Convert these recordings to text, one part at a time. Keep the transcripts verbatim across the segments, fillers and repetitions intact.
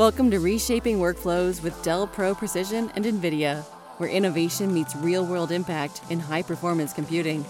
Welcome to Reshaping Workflows with Dell Pro Precision and NVIDIA, where innovation meets real-world impact in high-performance computing.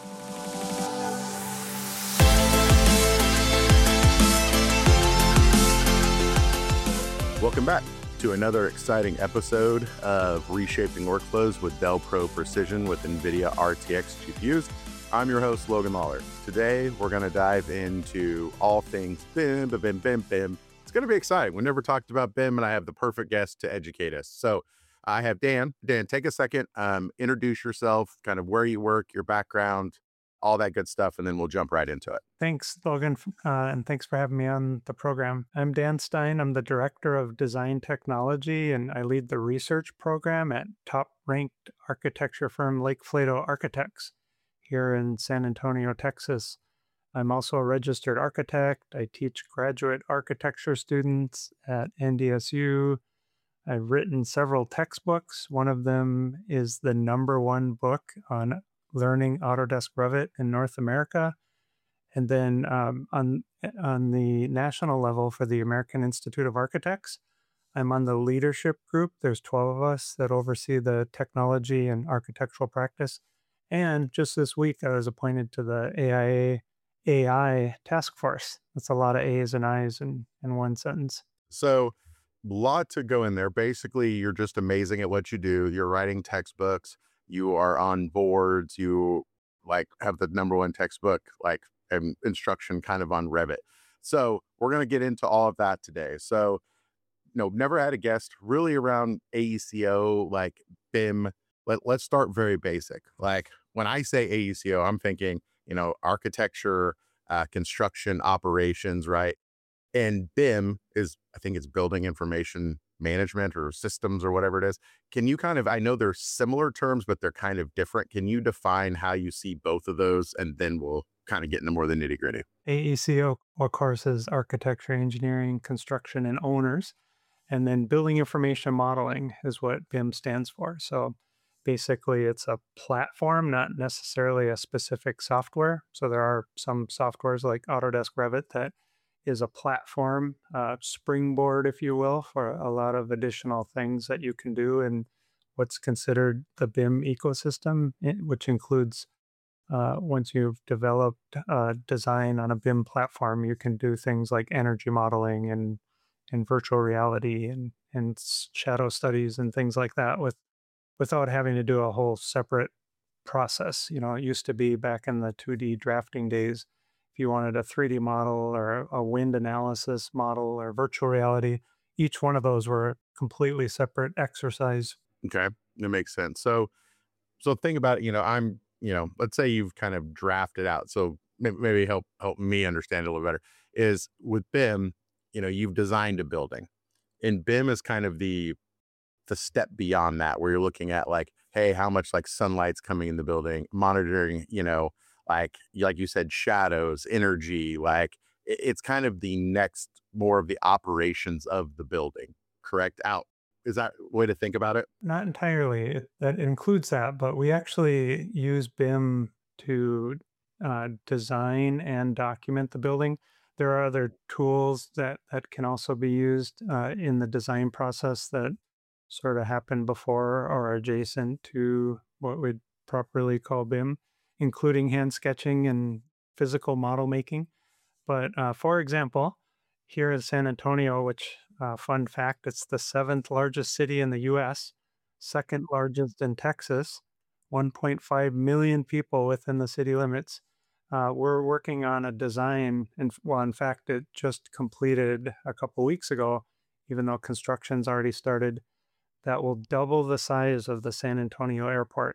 Welcome back to another exciting episode of Reshaping Workflows with Dell Pro Precision with NVIDIA R T X G P Us. I'm your host, Logan Lawler. Today, we're going to dive into all things B I M, B I M, B I M, B I M. It's going to be exciting. We never talked about B I M, and I have the perfect guest to educate us. So I have Dan. Dan, take a second, um, introduce yourself, kind of where you work, your background, all that good stuff, and then we'll jump right into it. Thanks, Logan, uh, and thanks for having me on the program. I'm Dan Stein. I'm the Director of Design Technology, and I lead the research program at top-ranked architecture firm Lake Flato Architects here in San Antonio, Texas. I'm also a registered architect. I teach graduate architecture students at N D S U. I've written several textbooks. One of them is the number one book on learning Autodesk Revit in North America. And then um, on, on the national level for the American Institute of Architects, I'm on the leadership group. There's twelve of us that oversee the technology and architectural practice. And just this week, I was appointed to the A I A A I task force. That's a lot of A's and I's in, in one sentence. So a lot to go in there. Basically, you're just amazing at what you do. You're writing textbooks. You are on boards. You like have the number one textbook, like um, instruction kind of on Revit. So we're going to get into all of that today. So, you know, never had a guest really around A E C O, like B I M. Let, let's start very basic. Like when I say A E C O, I'm thinking, you know, architecture, uh, construction operations, right? And B I M is, I think it's building information management or systems or whatever it is. Can you kind of, I know they're similar terms, but they're kind of different. Can you define how you see both of those? And then we'll kind of get into more of the nitty gritty. A E C O, of course, is architecture, engineering, construction, and owners. And then building information modeling is what B I M stands for. So basically, it's a platform, not necessarily a specific software. So there are some softwares like Autodesk Revit that is a platform, uh, springboard, if you will, for a lot of additional things that you can do in what's considered the B I M ecosystem, which includes uh, once you've developed a design on a B I M platform, you can do things like energy modeling and, and virtual reality and, and shadow studies and things like that with without having to do a whole separate process. You know, it used to be back in the two D drafting days, if you wanted a three D model or a wind analysis model or virtual reality, each one of those were a completely separate exercise. Okay, that makes sense. So, so think about it, you know, I'm, you know, let's say you've kind of drafted out. So maybe, maybe help, help me understand it a little better is with B I M, you know, you've designed a building and B I M is kind of the, the step beyond that, where you're looking at like, hey, how much like sunlight's coming in the building, monitoring, you know, like, like you said, shadows, energy, like it, it's kind of the next, more of the operations of the building, correct? Out. Is that a way to think about it? Not entirely. It, that includes that, but we actually use B I M to uh, design and document the building. There are other tools that, that can also be used uh, in the design process that sort of happen before or adjacent to what we'd properly call B I M, including hand sketching and physical model making. But uh, for example, here in San Antonio, which, uh, fun fact, it's the seventh largest city in the U S, second largest in Texas, one point five million people within the city limits. Uh, we're working on a design, and well, in fact, it just completed a couple weeks ago, even though construction's already started, that will double the size of the San Antonio airport.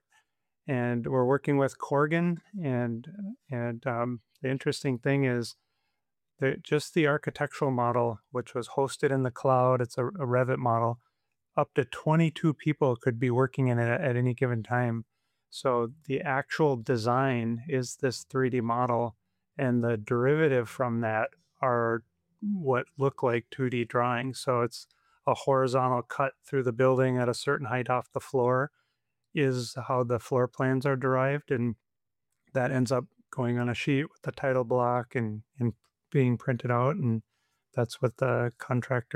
And we're working with Corgan, and and um, the interesting thing is that just the architectural model, which was hosted in the cloud, it's a, a Revit model, up to twenty-two people could be working in it at, at any given time. So the actual design is this three D model, and the derivative from that are what look like two D drawings. So it's a horizontal cut through the building at a certain height off the floor is how the floor plans are derived, and that ends up going on a sheet with the title block and, and being printed out, and that's what the contractor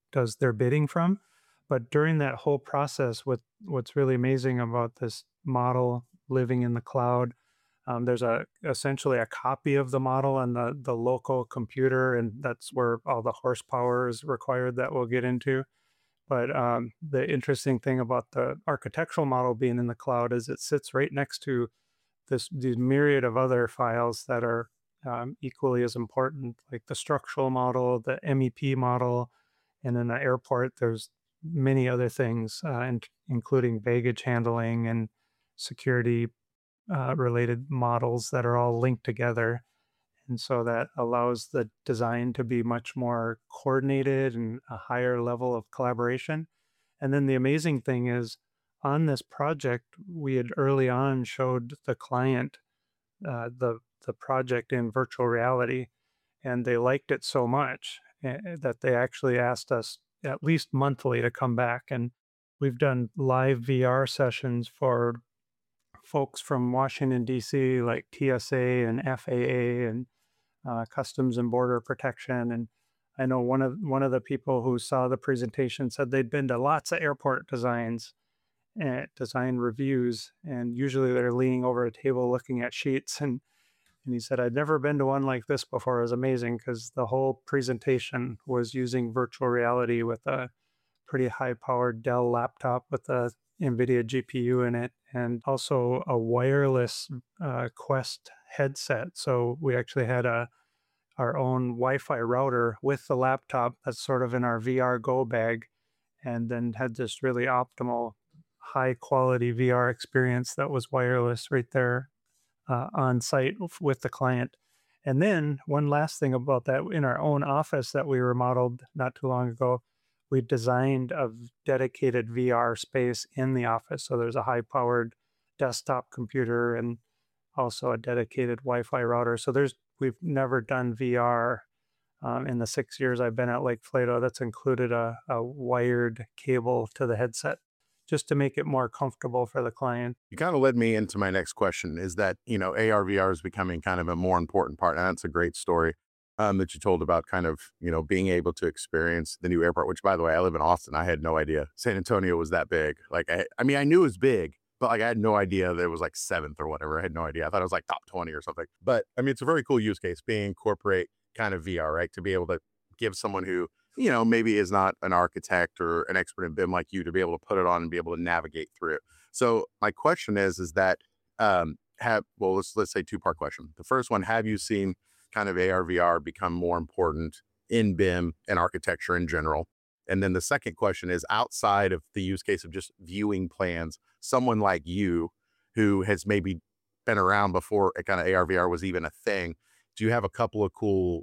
does their bidding from. But during that whole process, what what's really amazing about this model living in the cloud, um, there's a essentially a copy of the model on the the local computer, and that's where all the horsepower is required that we'll get into. But um, the interesting thing about the architectural model being in the cloud is it sits right next to this these myriad of other files that are um, equally as important, like the structural model, the M E P model, and in the airport, there's many other things, uh, in- including baggage handling and security uh, related models that are all linked together. And so that allows the design to be much more coordinated and a higher level of collaboration. And then the amazing thing is, on this project, we had early on showed the client uh, the the project in virtual reality, and they liked it so much eh, that they actually asked us at least monthly to come back. And we've done live V R sessions for folks from Washington D C, like T S A and F A A and uh, Customs and Border Protection. And I know one of one of the people who saw the presentation said they'd been to lots of airport designs and design reviews, and usually they're leaning over a table looking at sheets. And and he said, I'd never been to one like this before. It was amazing because the whole presentation was using virtual reality with a pretty high powered Dell laptop with a NVIDIA G P U in it, and also a wireless uh, Quest headset. So we actually had a our own Wi-Fi router with the laptop that's sort of in our V R Go bag, and then had this really optimal, high quality V R experience that was wireless right there uh, on site with the client. And then one last thing about that, in our own office that we remodeled not too long ago, we designed a dedicated V R space in the office. So there's a high powered desktop computer and also a dedicated Wi-Fi router. So there's we've never done V R um, in the six years I've been at Lake Plato. That's included a, a wired cable to the headset just to make it more comfortable for the client. You kind of led me into my next question is that, you know, A R, V R is becoming kind of a more important part. And that's a great story um, that you told about kind of, you know, being able to experience the new airport, which by the way, I live in Austin. I had no idea San Antonio was that big. Like, I, I mean, I knew it was big, but like, I had no idea that it was like seventh or whatever. I had no idea. I thought it was like top twenty or something. But I mean, it's a very cool use case being incorporate kind of V R, right? To be able to give someone who, you know, maybe is not an architect or an expert in B I M like you to be able to put it on and be able to navigate through it. So my question is, is that um, have, well, let's, let's say two part question. The first one, have you seen kind of A R, V R become more important in B I M and architecture in general? And then the second question is, outside of the use case of just viewing plans, someone like you who has maybe been around before a kind of A R, V R was even a thing, do you have a couple of cool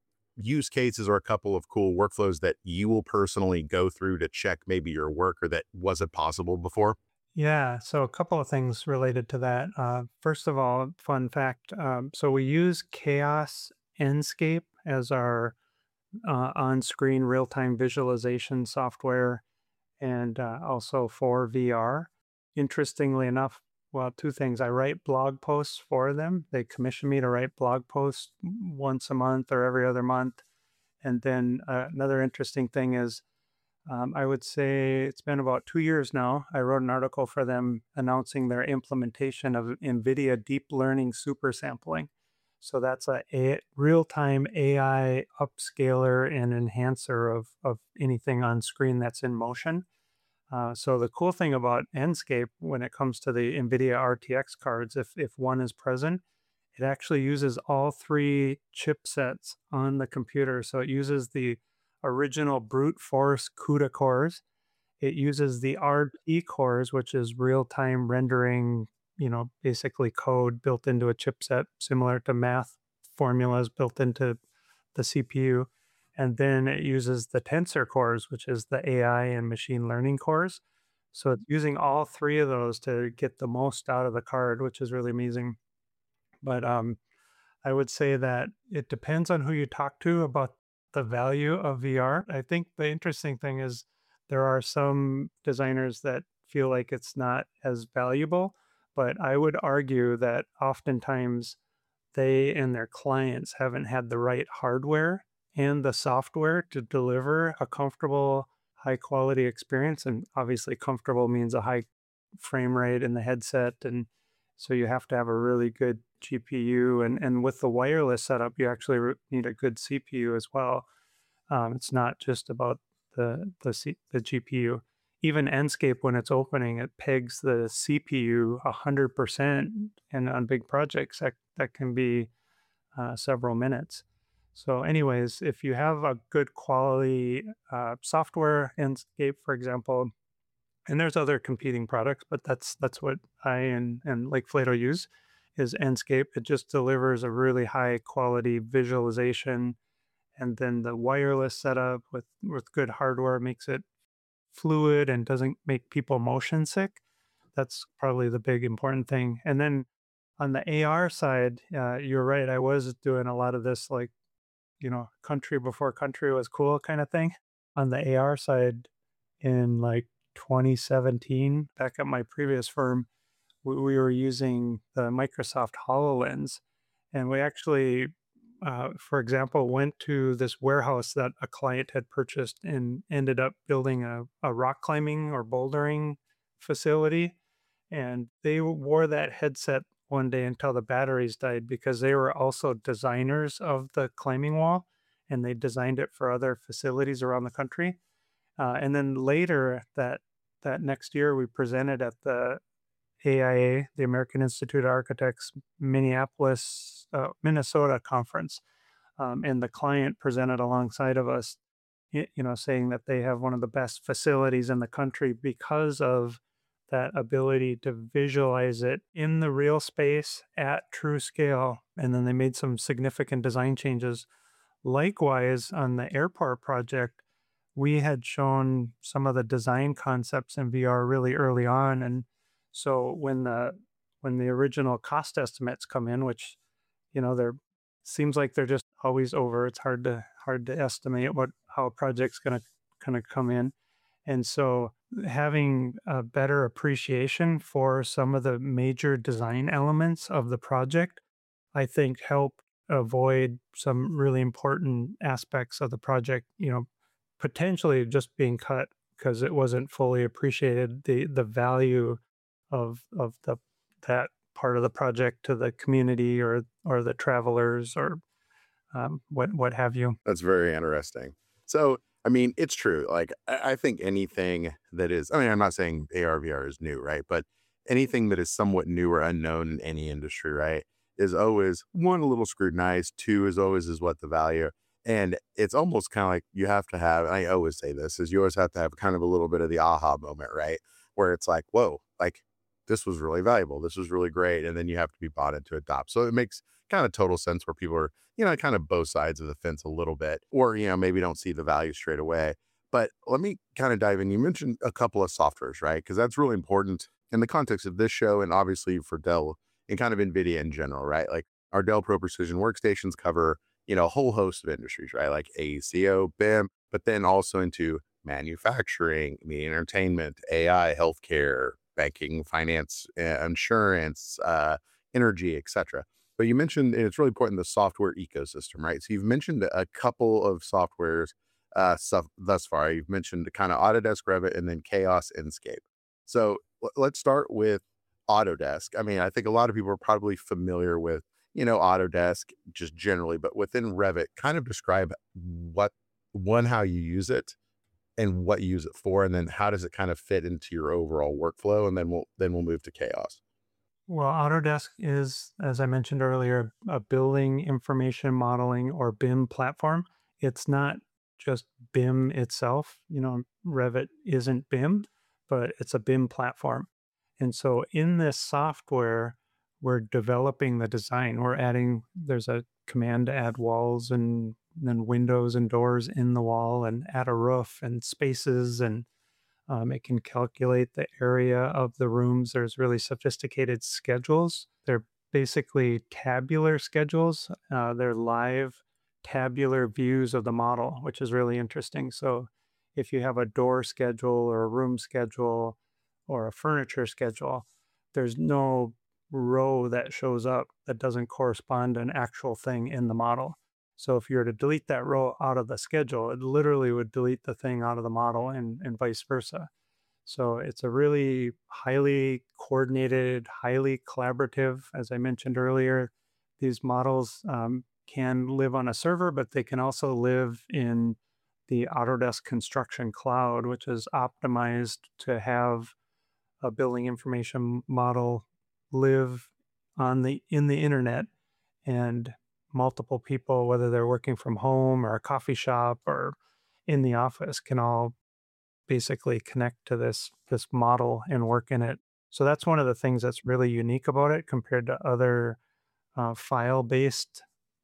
use cases or a couple of cool workflows that you will personally go through to check maybe your work or that wasn't possible before? Yeah, so a couple of things related to that. Uh, first of all, fun fact. Um, so we use Chaos Enscape as our uh, on-screen real-time visualization software, and uh, also for V R. Interestingly enough, well, two things. I write blog posts for them. They commission me to write blog posts once a month or every other month. And then uh, another interesting thing is, um, I would say it's been about two years now. I wrote an article for them announcing their implementation of NVIDIA deep learning super sampling. So that's a, a real-time A I upscaler and enhancer of, of anything on screen that's in motion. Uh, so the cool thing about Enscape when it comes to the NVIDIA R T X cards, if, if one is present, it actually uses all three chipsets on the computer. So it uses the original brute force CUDA cores. It uses the R T cores, which is real-time rendering, you know, basically code built into a chipset, similar to math formulas built into the C P U. And then it uses the tensor cores, which is the A I and machine learning cores. So it's using all three of those to get the most out of the card, which is really amazing. But um, I would say that it depends on who you talk to about the value of V R. I think the interesting thing is there are some designers that feel like it's not as valuable, but I would argue that oftentimes they and their clients haven't had the right hardware and the software to deliver a comfortable, high quality experience. And obviously, comfortable means a high frame rate in the headset. And so you have to have a really good G P U. And, and with the wireless setup, you actually re- need a good C P U as well. Um, it's not just about the the, C, the G P U. Even Enscape, when it's opening, it pegs the C P U one hundred percent. And on big projects, that, that can be uh, several minutes. So anyways, if you have a good quality uh, software, Enscape, for example, and there's other competing products, but that's that's what I and, and Lake Flato use, is Enscape. It just delivers a really high quality visualization, and then the wireless setup with, with good hardware makes it fluid and doesn't make people motion sick. That's probably the big important thing. And then on the A R side, uh, you're right. I was doing a lot of this, like, you know, country before country was cool kind of thing. On the A R side, in like twenty seventeen, back at my previous firm, we, we were using the Microsoft HoloLens. And we actually, uh, for example, went to this warehouse that a client had purchased and ended up building a, a rock climbing or bouldering facility. And they wore that headset one day until the batteries died, because they were also designers of the climbing wall, and they designed it for other facilities around the country. Uh, and then later that that next year, we presented at the A I A, the American Institute of Architects Minneapolis, uh, Minnesota conference, um, and the client presented alongside of us, y- you know, saying that they have one of the best facilities in the country because of that ability to visualize it in the real space at true scale. And then they made some significant design changes. Likewise, on the airport project, we had shown some of the design concepts in V R really early on. And so when the when the original cost estimates come in, which, you know, they're seems like they're just always over. It's hard to hard to estimate what how a project's gonna kind of come in. And so having a better appreciation for some of the major design elements of the project, I think help avoid some really important aspects of the project, you know, potentially just being cut because it wasn't fully appreciated, the the value of of the that part of the project to the community or or the travelers or um, what what have you. That's very interesting. So, I mean, it's true. Like, I, I think anything that is, I mean, I'm not saying A R, V R is new, right? But anything that is somewhat new or unknown in any industry, right, is always one, a little scrutinized. Two is always is what the value. And it's almost kind of like you have to have, and I always say this, is you always have to have kind of a little bit of the aha moment, right? Where it's like, whoa, like this was really valuable. This was really great. And then you have to be bought into adopt. So it makes kind of total sense where people are, you know, kind of both sides of the fence a little bit, or, you know, maybe don't see the value straight away. But let me kind of dive in. You mentioned a couple of softwares, right? Because that's really important in the context of this show and obviously for Dell and kind of NVIDIA in general, right? Like our Dell Pro Precision workstations cover, you know, a whole host of industries, right? Like A E C O, B I M, but then also into manufacturing, media entertainment, A I, healthcare, banking, finance, uh, insurance, uh, energy, et cetera. But you mentioned, and it's really important, the software ecosystem, right? So you've mentioned a couple of softwares uh, stuff thus far. You've mentioned kind of Autodesk, Revit, and then Chaos, Enscape. So l- let's start with Autodesk. I mean, I think a lot of people are probably familiar with, you know, Autodesk just generally, but within Revit, kind of describe what, one, how you use it and what you use it for, and then how does it kind of fit into your overall workflow, and then we'll then we'll move to Chaos. Well, Autodesk is, as I mentioned earlier, a building information modeling or B I M platform. It's not just B I M itself. You know, Revit isn't B I M, but it's a B I M platform. And so in this software, we're developing the design. We're adding, there's a command to add walls and then windows and doors in the wall and add a roof and spaces, and um, it can calculate the area of the rooms. There's really sophisticated schedules. They're basically tabular schedules. Uh, they're live tabular views of the model, which is really interesting. So if you have a door schedule or a room schedule or a furniture schedule, there's no row that shows up that doesn't correspond to an actual thing in the model. So if you were to delete that row out of the schedule, it literally would delete the thing out of the model and, and vice versa. So it's a really highly coordinated, highly collaborative, as I mentioned earlier. These models um, can live on a server, but they can also live in the Autodesk Construction Cloud, which is optimized to have a building information model live on the in the internet, and multiple people, whether they're working from home or a coffee shop or in the office, can all basically connect to this this model and work in it. So that's one of the things that's really unique about it compared to other uh, file-based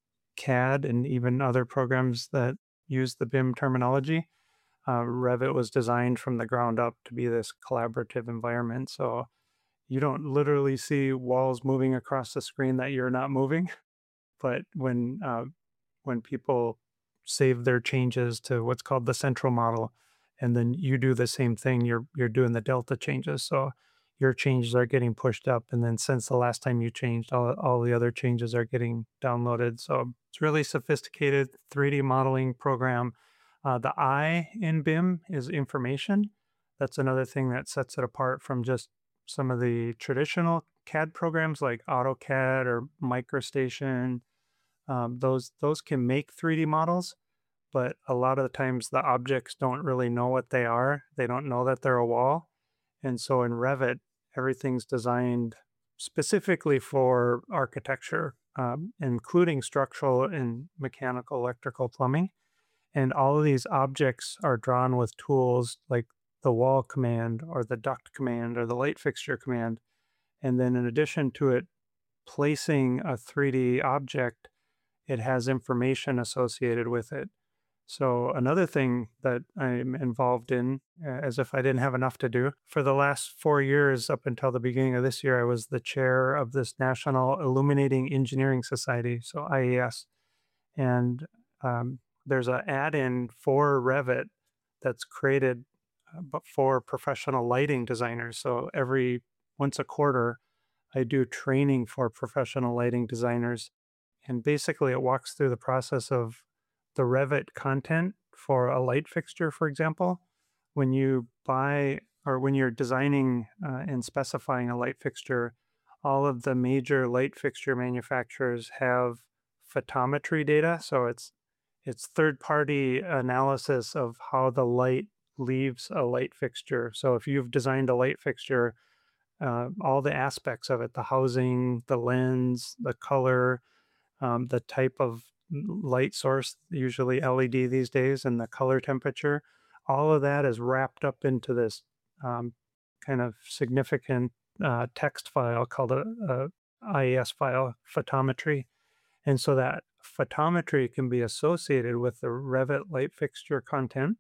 C A D and even other programs that use the B I M terminology. Uh, Revit was designed from the ground up to be this collaborative environment. So you don't literally see walls moving across the screen that you're not moving, but when uh, when people save their changes to what's called the central model, and then you do the same thing, you're you're doing the delta changes. So your changes are getting pushed up, and then since the last time you changed, all, all the other changes are getting downloaded. So it's really sophisticated three D modeling program. Uh, the I in B I M is information. That's another thing that sets it apart from just some of the traditional C A D programs like AutoCAD or MicroStation. Um, those those can make three D models, but a lot of the times the objects don't really know what they are. They don't know that they're a wall. And so in Revit, everything's designed specifically for architecture, um, including structural and mechanical, electrical, plumbing. And all of these objects are drawn with tools like the wall command or the duct command or the light fixture command. And then in addition to it placing a three D object, it has information associated with it. So another thing that I'm involved in, uh, as if I didn't have enough to do, for the last four years up until the beginning of this year, I was the chair of this National Illuminating Engineering Society, so I E S. And um, there's an add-in for Revit that's created uh, but for professional lighting designers. So every once a quarter, I do training for professional lighting designers. And basically, it walks through the process of the Revit content for a light fixture, for example. When you buy or when you're designing uh, and specifying a light fixture, all of the major light fixture manufacturers have photometry data. So it's it's third-party analysis of how the light leaves a light fixture. So if you've designed a light fixture, uh, all the aspects of it, the housing, the lens, the color, um, the type of light source, usually L E D these days, and the color temperature, all of that is wrapped up into this um, kind of significant uh, text file called a, a I E S file, photometry. And so that photometry can be associated with the Revit light fixture content.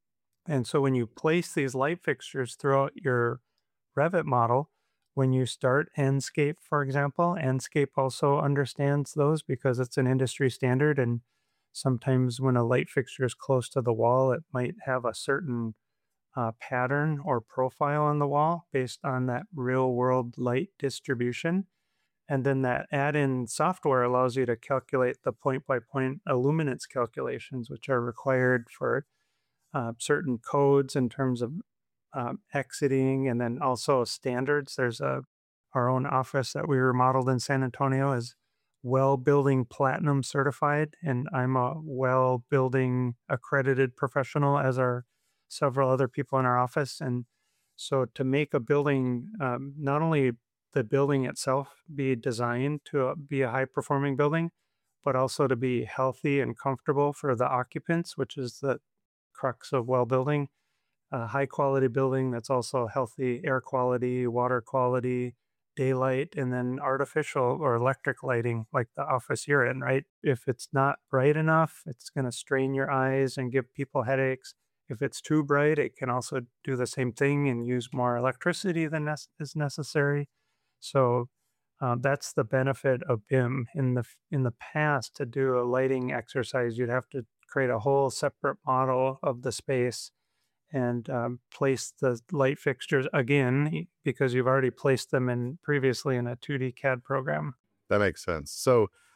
And so when you place these light fixtures throughout your Revit model, when you start Enscape, for example, Enscape also understands those because it's an industry standard. And sometimes when a light fixture is close to the wall, it might have a certain uh, pattern or profile on the wall based on that real world light distribution. And then that add-in software allows you to calculate the point-by-point illuminance calculations, which are required for uh, certain codes in terms of um, exiting, and then also standards. There's a our own office that we remodeled in San Antonio is well building platinum certified, and I'm a well building accredited professional, as are several other people in our office. And so to make a building, um, not only the building itself be designed to uh, be a high performing building, but also to be healthy and comfortable for the occupants, which is the crux of well building. A high quality building that's also healthy air quality, water quality, daylight, and then artificial or electric lighting, like the office you're in, right? If it's not bright enough, it's going to strain your eyes and give people headaches. If it's too bright, it can also do the same thing and use more electricity than ne- is necessary. So uh, that's the benefit of B I M. In the in the past, to do a lighting exercise, you'd have to create a whole separate model of the space and um, place the light fixtures again because you've already placed them in previously in a two D C A D program. That makes sense. So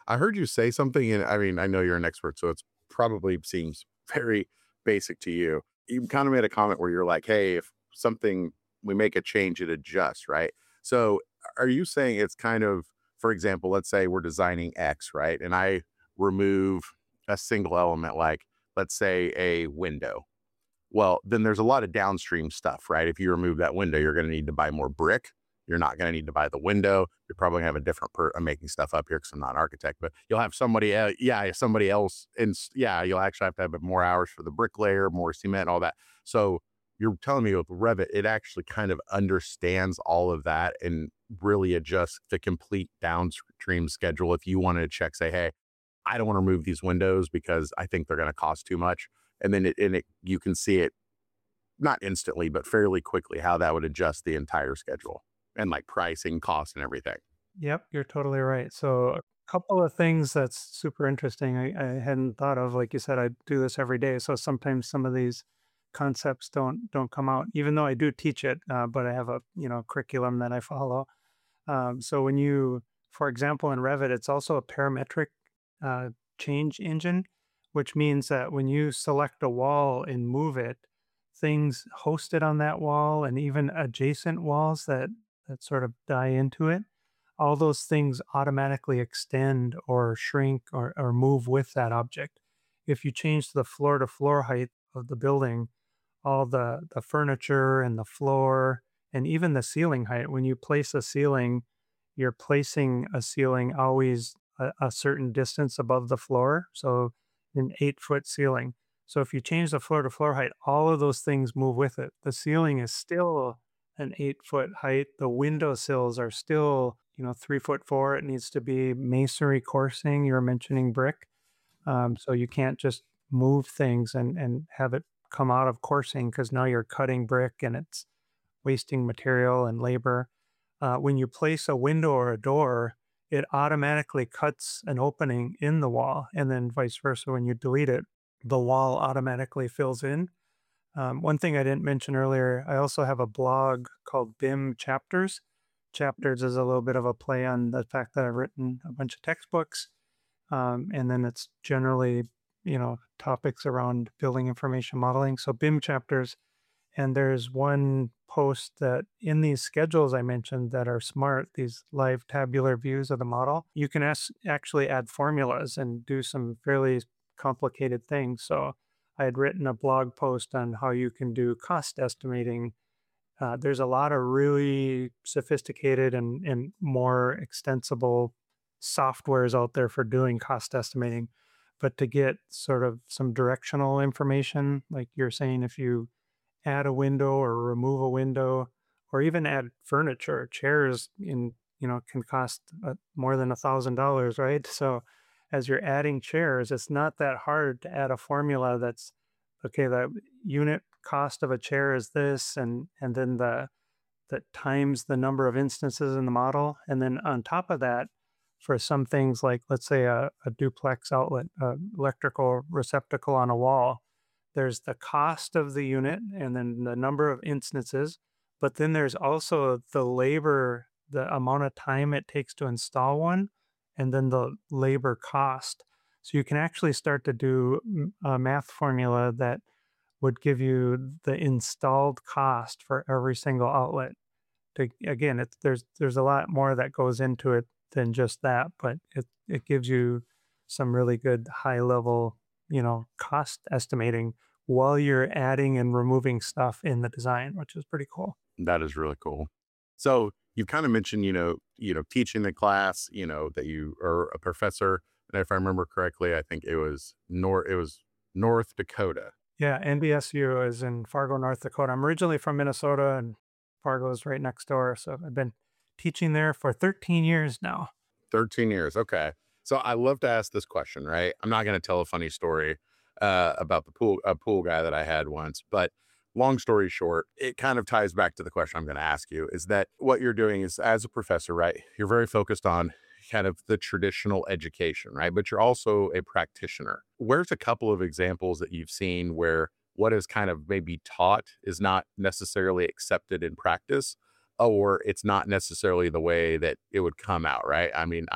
I heard you say something, and I mean, I know you're an expert, so it's probably seems very basic to you. You kind of made a comment where you're like, hey, if something, we make a change, it adjusts, right? So are you saying it's kind of, for example, let's say we're designing X, right? And I remove a single element, like let's say a window. Well, then there's a lot of downstream stuff, right? If you remove that window, you're going to need to buy more brick. You're not going to need to buy the window. You're probably going to have a different per I'm making stuff up here because I'm not an architect, but you'll have somebody, el- yeah, somebody else. And yeah, you'll actually have to have more hours for the bricklayer, more cement, all that. So you're telling me with Revit, it actually kind of understands all of that and really adjusts the complete downstream schedule. If you wanted to check, say, hey, I don't want to remove these windows because I think they're going to cost too much. And then it, and it, you can see it not instantly, but fairly quickly, how that would adjust the entire schedule and like pricing, costs, and everything. Yep, you're totally right. So a couple of things that's super interesting I, I hadn't thought of. Like you said, I do this every day. So sometimes some of these concepts don't don't come out, even though I do teach it, uh, but I have a you know curriculum that I follow. Um, so when you, for example, in Revit, it's also a parametric uh, change engine, which means that when you select a wall and move it, things hosted on that wall and even adjacent walls that that sort of die into it, all those things automatically extend or shrink or, or move with that object. If you change the floor to floor height of the building, all the, the furniture and the floor and even the ceiling height, when you place a ceiling, you're placing a ceiling always a, a certain distance above the floor. So an eight foot ceiling. So if you change the floor to floor height, all of those things move with it. The ceiling is still an eight foot height. The window sills are still, you know, three foot four. It needs to be masonry coursing. You're mentioning brick. Um, so you can't just move things and, and have it come out of coursing because now you're cutting brick and it's wasting material and labor. Uh, when you place a window or a door, it automatically cuts an opening in the wall. And then vice versa, when you delete it, the wall automatically fills in. Um, one thing I didn't mention earlier, I also have a blog called B I M Chapters. Chapters is a little bit of a play on the fact that I've written a bunch of textbooks. Um, and then it's generally, you know, topics around building information modeling. So B I M Chapters. And there's one post that in these schedules I mentioned that are smart, these live tabular views of the model, you can as- actually add formulas and do some fairly complicated things. So I had written a blog post on how you can do cost estimating. Uh, there's a lot of really sophisticated and, and more extensible softwares out there for doing cost estimating. But to get sort of some directional information, like you're saying, if you add a window or remove a window or even add furniture, chairs in, you know, can cost uh, more than a thousand dollars, right? So as you're adding chairs, it's not that hard to add a formula that's okay, the unit cost of a chair is this, and and then the that times the number of instances in the model. And then on top of that, for some things like, let's say, a, a duplex outlet, uh, electrical receptacle on a wall, there's the cost of the unit and then the number of instances. But then there's also the labor, the amount of time it takes to install one, and then the labor cost. So you can actually start to do mm, a math formula that would give you the installed cost for every single outlet. To, again, it's there's there's a lot more that goes into it than just that, but it it gives you some really good high level, you know, cost estimating while you're adding and removing stuff in the design, which is pretty cool. That is really cool. So you've kind of mentioned, you know, you know, teaching the class, you know, that you are a professor. And if I remember correctly, I think it was North, it was North Dakota. Yeah, N B S U is in Fargo, North Dakota. I'm originally from Minnesota, and Fargo is right next door. So I've been teaching there for thirteen years now. thirteen years. Okay. So I love to ask this question, right? I'm not going to tell a funny story uh, about the pool, a pool guy that I had once, but long story short, it kind of ties back to the question I'm going to ask you is that what you're doing is as a professor, right? You're very focused on kind of the traditional education, right? But you're also a practitioner. Where's a couple of examples that you've seen where what is kind of maybe taught is not necessarily accepted in practice, or it's not necessarily the way that it would come out, right? I mean, I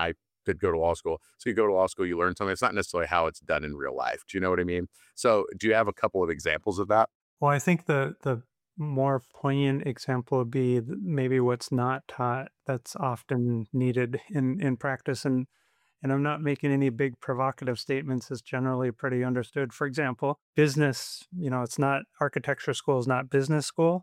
did go to law school. So you go to law school, you learn something. It's not necessarily how it's done in real life. Do you know what I mean? So do you have a couple of examples of that? Well, I think the the more poignant example would be th- maybe what's not taught that's often needed in in practice. And and I'm not making any big provocative statements. It's generally pretty understood. For example, business, you know, it's not architecture school is not business school.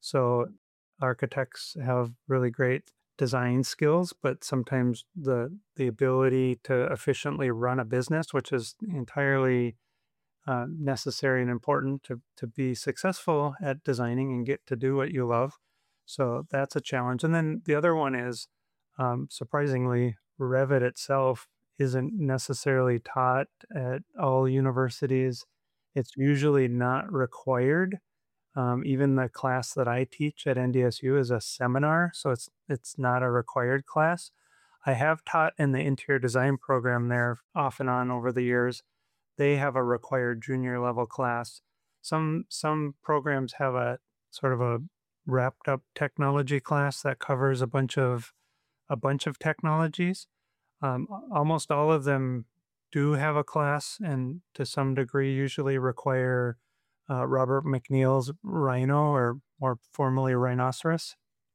So architects have really great design skills, but sometimes the the ability to efficiently run a business, which is entirely uh, necessary and important to to be successful at designing and get to do what you love. So that's a challenge. And then the other one is, um, surprisingly, Revit itself isn't necessarily taught at all universities. It's usually not required. Um, even the class that I teach at N D S U is a seminar, so it's it's not a required class. I have taught in the interior design program there off and on over the years. They have a required junior level class. Some some programs have a sort of a wrapped up technology class that covers a bunch of a bunch of technologies. Um, almost all of them do have a class, and to some degree, usually require uh, Robert McNeil's Rhino, or more formally Rhinoceros,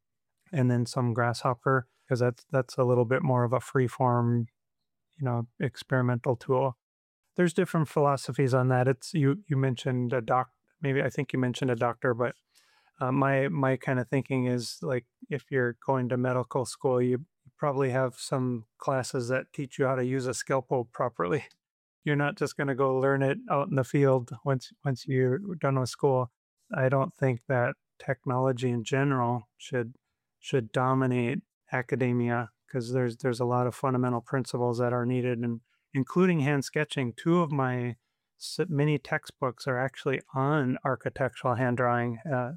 and then some Grasshopper, because that's that's a little bit more of a free form, you know, experimental tool. There's different philosophies on that. It's you you mentioned a doc, maybe I think you mentioned a doctor, but uh, my my kind of thinking is like if you're going to medical school, you probably have some classes that teach you how to use a scalpel properly. You're not just going to go learn it out in the field once once you're done with school. I don't think that technology in general should should dominate academia, because there's there's a lot of fundamental principles that are needed, and including hand sketching. Two of my s- many textbooks are actually on architectural hand drawing. Uh,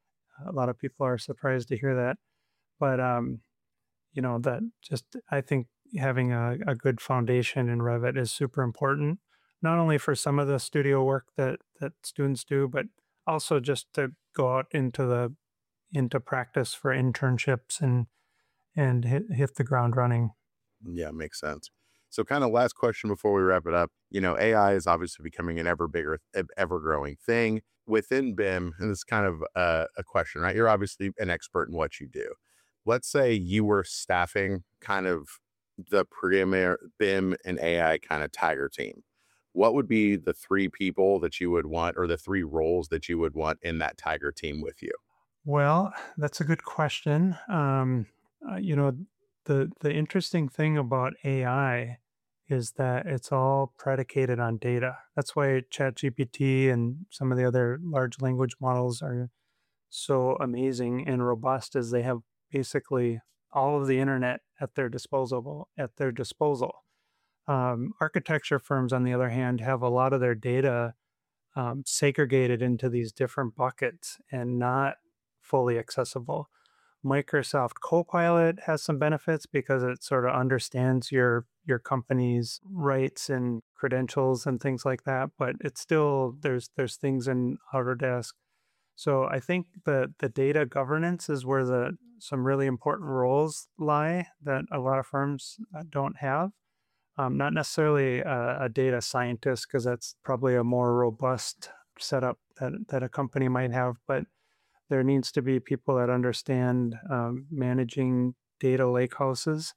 a lot of people are surprised to hear that, but um, you know that just I think having a, a good foundation in Revit is super important, not only for some of the studio work that that students do, but also just to go out into the into practice for internships and and hit, hit the ground running. Yeah, makes sense. So, kind of last question before we wrap it up. You know, A I is obviously becoming an ever bigger, ever growing thing within B I M. And it's kind of a, a question, right? You're obviously an expert in what you do. Let's say you were staffing kind of the premier B I M and A I kind of tiger team. What would be the three people that you would want, or the three roles that you would want in that tiger team with you? Well, that's a good question. Um, uh, you know, the the interesting thing about A I is that it's all predicated on data. That's why ChatGPT and some of the other large language models are so amazing and robust, as they have basically all of the internet at their disposal at their disposal. Um, architecture firms, on the other hand, have a lot of their data um, segregated into these different buckets and not fully accessible. Microsoft Copilot has some benefits because it sort of understands your your company's rights and credentials and things like that, but it's still there's there's things in Autodesk. So I think the the data governance is where the some really important roles lie that a lot of firms uh, don't have. Um, not necessarily a, a data scientist, because that's probably a more robust setup that that a company might have, but there needs to be people that understand um, managing data lakehouses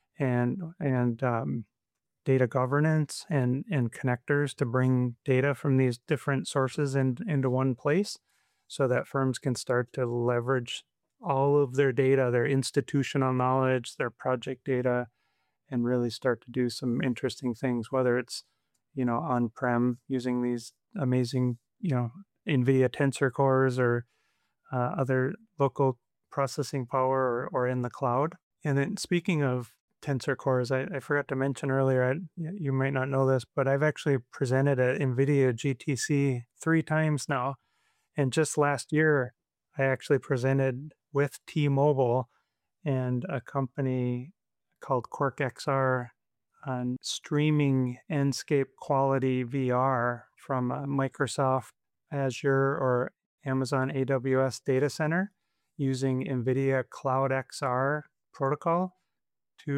and and um, data governance and and connectors to bring data from these different sources in, into one place, so that firms can start to leverage all of their data, their institutional knowledge, their project data, and really start to do some interesting things, whether it's, you know, on-prem using these amazing, you know, NVIDIA Tensor Cores, or uh, other local processing power, or, or in the cloud. And then speaking of Tensor Cores, I, I forgot to mention earlier, I, you might not know this, but I've actually presented at NVIDIA G T C three times now. And just last year, I actually presented with T-Mobile and a company called QuarkXR on streaming Enscape quality V R from uh, Microsoft Azure or Amazon A W S data center using NVIDIA Cloud X R protocol to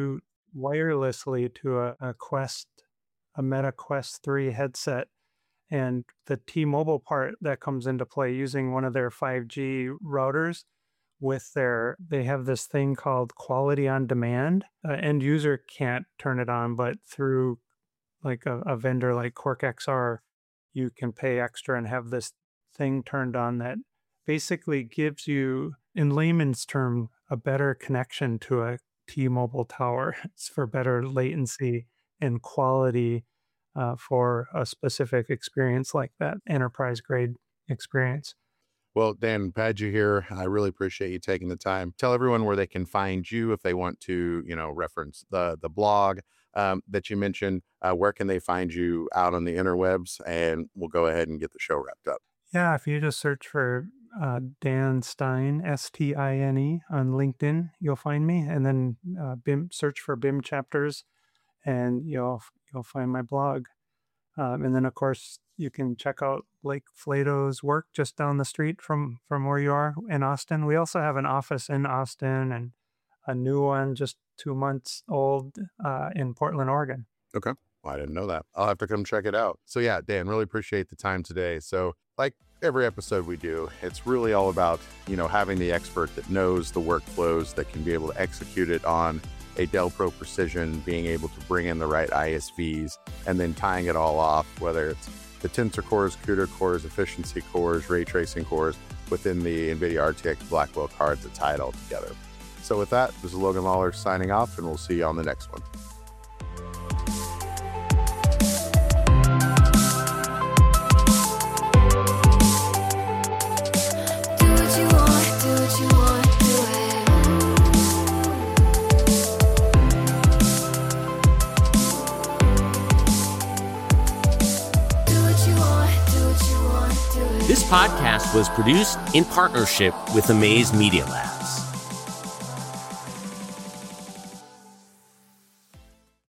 wirelessly to a, a Quest, a Meta Quest three headset. And the T-Mobile part that comes into play using one of their five G routers with their, they have this thing called Quality on Demand. Uh, end user can't turn it on, but through like a, a vendor like QuarkXR, you can pay extra and have this thing turned on that basically gives you, in layman's term, a better connection to a T-Mobile tower. It's for better latency and quality uh, for a specific experience like that, enterprise grade experience. Well, Dan, glad you're here. I really appreciate you taking the time. Tell everyone where they can find you if they want to, you know, reference the the blog um, that you mentioned. Uh, where can they find you out on the interwebs? And we'll go ahead and get the show wrapped up. Yeah, if you just search for uh, Dan Stine, S T I N E, on LinkedIn, you'll find me. And then uh, B I M, search for B I M chapters, and you'll you'll find my blog. Um, and then, of course, you can check out Blake Flato's work just down the street from, from where you are in Austin. We also have an office in Austin and a new one just two months old uh, in Portland, Oregon. Okay. Well, I didn't know that. I'll have to come check it out. So yeah, Dan, really appreciate the time today. So like every episode we do, it's really all about, you know, having the expert that knows the workflows that can be able to execute it on a Dell Pro Precision, being able to bring in the right I S Vs, and then tying it all off, whether it's the tensor cores, CUDA cores, efficiency cores, ray tracing cores within the NVIDIA R T X Blackwell cards that tie it all together. So with that, this is Logan Lawler signing off, and we'll see you on the next one. This podcast was produced in partnership with Amaze Media Lab.